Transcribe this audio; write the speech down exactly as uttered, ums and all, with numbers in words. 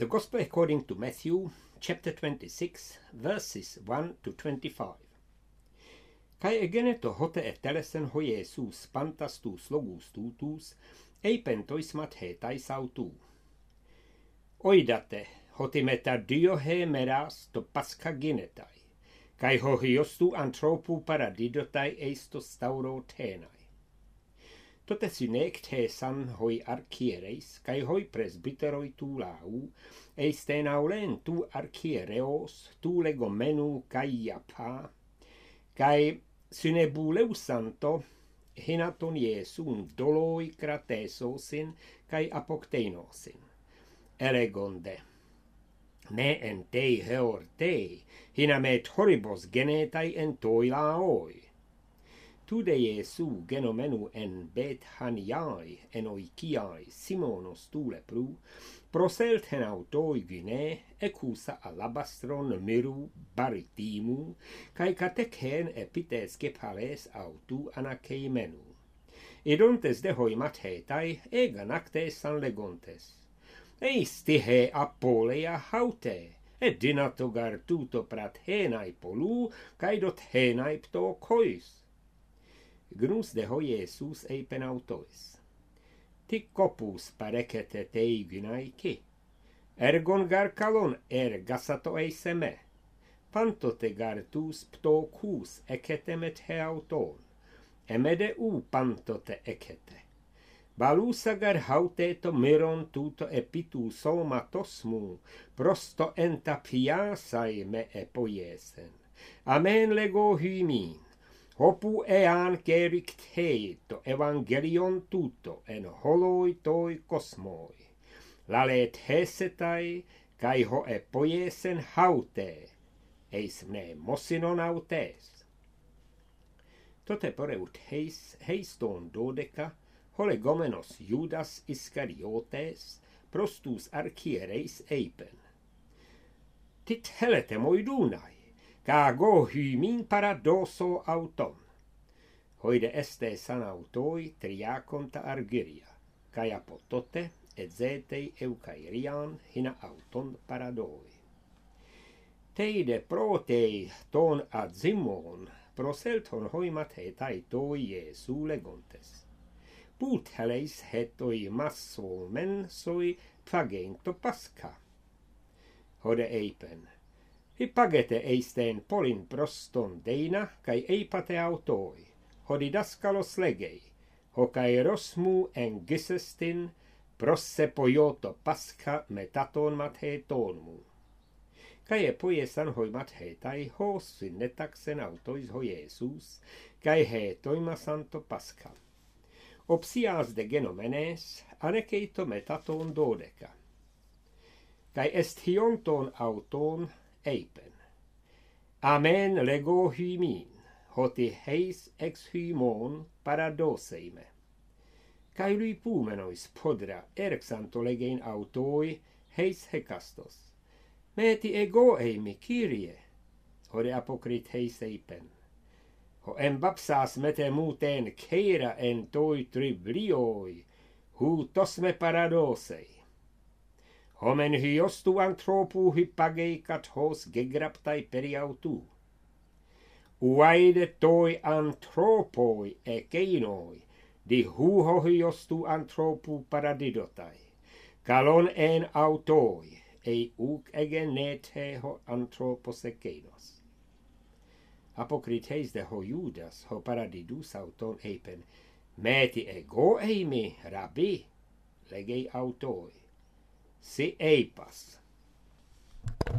The Gospel according to Matthew, chapter twenty-six, verses one to twenty-five. Kai egeneto hote etelesen ho Jesus pantastus logus tutus, eipentois mathetais autu. Oidate, hoti meta diohe meras to pasca ginetai, kai ho hiostu anthropu paradidotai eistos stauro tenai. Tote synecte san hoi archiereis, kai hoi presbyteroi tu lau, eisten aulen tu archiereos, tu legomenu kai iapa, kai synebuleu santo, hinaton Iesun doloi kratesosin, kai apokteinosin. Elegonde. Me en tei heor tei, hina met horibos genetai en toi laoi. Tude Iesu genomenu en Bethaniai en oikiai Simonos tu lepru, proselt hen autoi gyne, ecusa alabastron miru baritimu, kai kateken epites kepales autu anakeimenu. Idontes de hoi mathetai, ega nactes san legontes. Eisti he apolea haute, et dinatogar tuto prat henai polu, kai dot henai pto kois. Gnus de ho Iesus eipen autois. Ticopus parecete tei gynaiki. Ergon gar kalon er gasato eiseme. Pantote gar tus pto kus eketemet he auton. Emede u pantote ekete. Balusa gar hauteto miron tuto epitu somatosmu, prosto enta piasai me epoiesen. Amen lego hymin. Hopu ean kerikt heito evangelion tuto en holoi toi kosmoi. Lalet hesetai, kai ho epoiesen haute, eis ne mosinon autes. Tote poreut heis, heiston dodeka, holegomenos Judas Iscariotes, prostus archiereis eipen. Tit helete moidunai, ka go hymin paradoso auton. Hoide este san autoi triaconta argyria, kai apotote et zetei eukairian hina auton paradoi. Teide protei ton adzimon, proselton hoimat hetai toi Iesu legontes. Put heleis hetoi masso mensoi pagento pasca. Hode eipen. Hippagete eisten polin proston deina, kai eipate autoi, hodidaskalos legei, hokai rosmu en gisestin, prosse poioto pasca metaton mathetonmu. Kai epoiesan hoi mathetai ho synnetaksen autois ho Iesus, kai hetoima santo pasca. Opsias de genomenes, anekeito metaton dodeka. Kai est hionton auton, eipen. Amen lego hymin, hoti heis ex hymon paradoseime. Kai lui pumenois podra erxanto legein autoi heis hekastos. Meti ego eimi Kyrie, hode apokrit heis eipen. Ho embapsas mete muten keira en toi triblioi, hu tosme paradosei. Homen hiostu anthropu hippageikat hos gegraptai periautu. Uaide toi anthropoi e keinoi, di huho hiostu anthropu paradidotai. Kalon en autoi, ei uk egen nethe ho anthropos e keinos. Apokrites de ho Judas ho paradidus auton eipen, meti ego eimi, rabbi, legei autoi. Si eipas,